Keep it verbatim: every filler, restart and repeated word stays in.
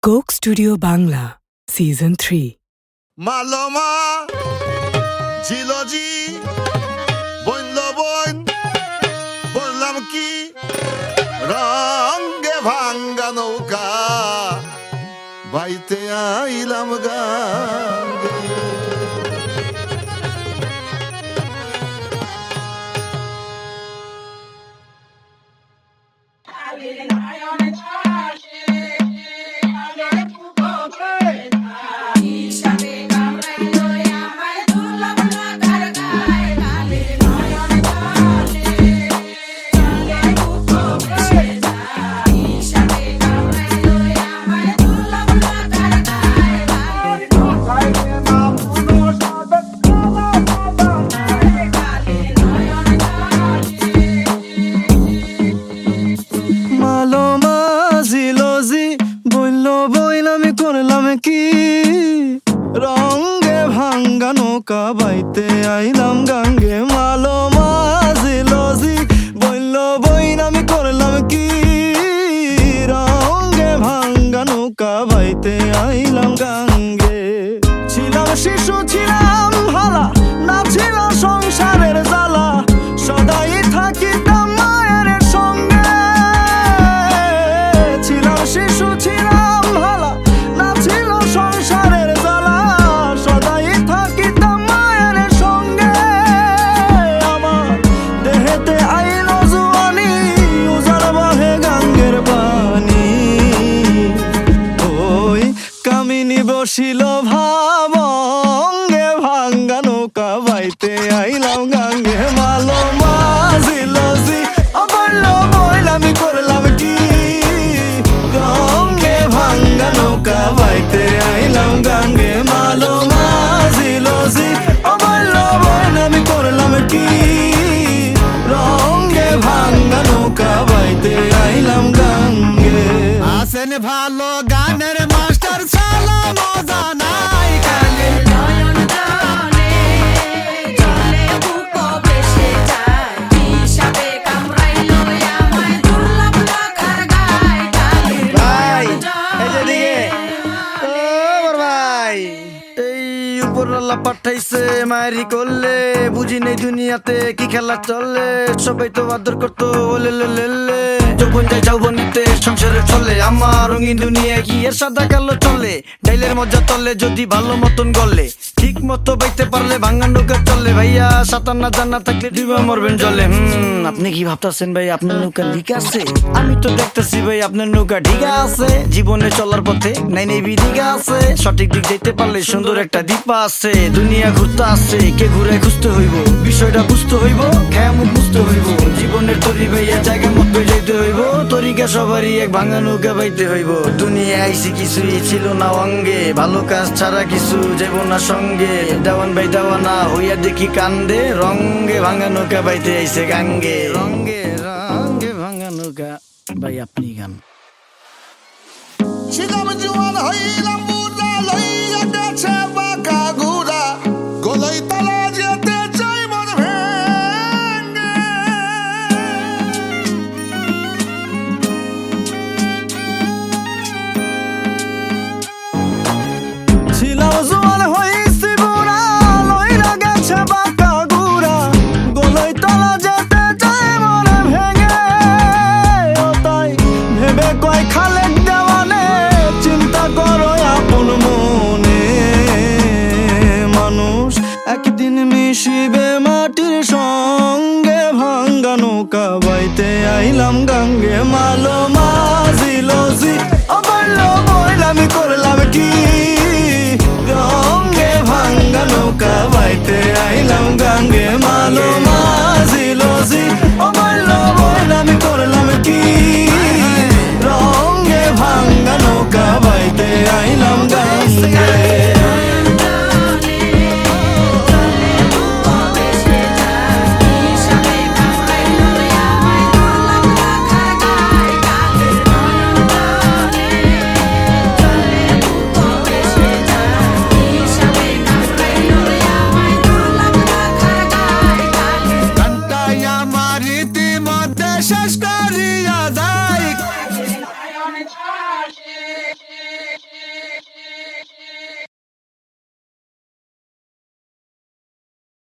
Coke Studio Bangla season three. মালমা জিলজি বইল বইন বললাম কি রঙে ভাঙ্গা নৌকা বাইতে আইলাম গাঙ্গে। রঙে ভাঙ্গা নৌকা বাইতে আইলাম গাঙ্গে। মালো মাঝিলজি বইল বইন আমি করলাম কি রঙে ভাঙ্গা নৌকা বাইতে আইলাম গাঙ্গে। ছিলাম শিশু ছিলাম হালা না ছিল সংসারের জ্বালা সদাই থাকিতাম মায়ের সঙ্গে। ছিলাম শিশু ছিলাম হালা না ছিল সংসারের জ্বালা সদাই থাকিতাম মায়ের সঙ্গে। আমার দেহেতে আইল জুয়ানি উজাড় বাহে গাঙ্গের পানি। ওই কামিনী বসিল ভাবঙ্গে ভাঙ্গা নৌকা বাইতে আইলাম গাঙ্গে। মালো মাঝিলজি বলল বইল আমি করলাম কি রঙে ভাঙ্গা নৌকা বাইতে আইলাম গাঙ্গে। মালো মাঝিলজি বলল বইল আমি করলাম কি রঙে ভাঙ্গা নৌকা বাইতে আইলাম গাঙ্গে। আসেন ভালো গানের মাস্টার সালা মজা নাই কালে নয়ন জলে জলে বুক ভেসে যায় বিষাবে কামড়াইলো আমায় দুর্লভ লাখার গায় কালে ভাই এই যে দিকে ও বড় ভাই এই উপরওয়ালা পাঠাইছে মারি করলে বুঝি নেই দুনিয়াতে কি খেলা চলে। সবাই তো আদর করতো ওলে লে লে যৌবন যায় যৌবনীতে সংসারে চলে। আমার রঙিন দুনিয়া কি এর সাদা কালো চলে ডাইলের মজা তলে যদি ভালো মতন গলে ঠিক মতো বাইতে পারলে ভাঙ্গা নৌকা চলে। ভাইয়া সাঁতার না জানা থাকলে ডিবা মরবেন জলে। হুম আপনি কি ভাবতেছেন ভাই আপনার নৌকা লিক আছে? আমি তো দেখতেছি ভাই আপনার নৌকা ঢিগা আছে। জীবনে চলার পথে নাই নেই বিদিকা আছে। সঠিক দিক যেতে পারলে সুন্দর একটা দীপা আছে। দুনিয়া ঘুরতে আছে কে ঘুরে খুঁজতে হইব বিষয়টা বুঝতে হইব খেয়া মুখ বুঝতে হইব। জীবনের তরি ভাইয়া জায়গা মতো যাইতে হইব তরিকা সবারই এক ভাঙা নৌকা বাইতে হইব। দুনিয়া আইসি কিছুই ছিল না অঙ্গে ভালো কাজ ছাড়া কিছু যাব না সঙ্গে। দেওয়ান ভাই দেওয়ানা হইয়া দেখি কান্দে রঙ্গে ভাঙা নৌকা বাইতে আইসে গাঙ্গে। রঙ্গে রঙ্গে ভাঙা নৌকা ভাই আপনি গান। ছিলাম জুয়ান হইলাম বুড়া লইয়া গেছে বাঁকা ঘুরা গলাই তলা যেতে চাই মন ভেঙ্গে। ছিলাম জোয়ান হইছি বুড়া লইয়া গেছে বাঁকা ঘুরা গলাই তলা যেতে চাই মন ভেঙে। ও তাই ভেবে কয় খালেক দেওয়ানে চিন্তা করো আপন মনে। মানুষ একদিন মিশিবে মাটির সঙ্গে ভাঙ্গা নৌকা বাইতে আইলাম গা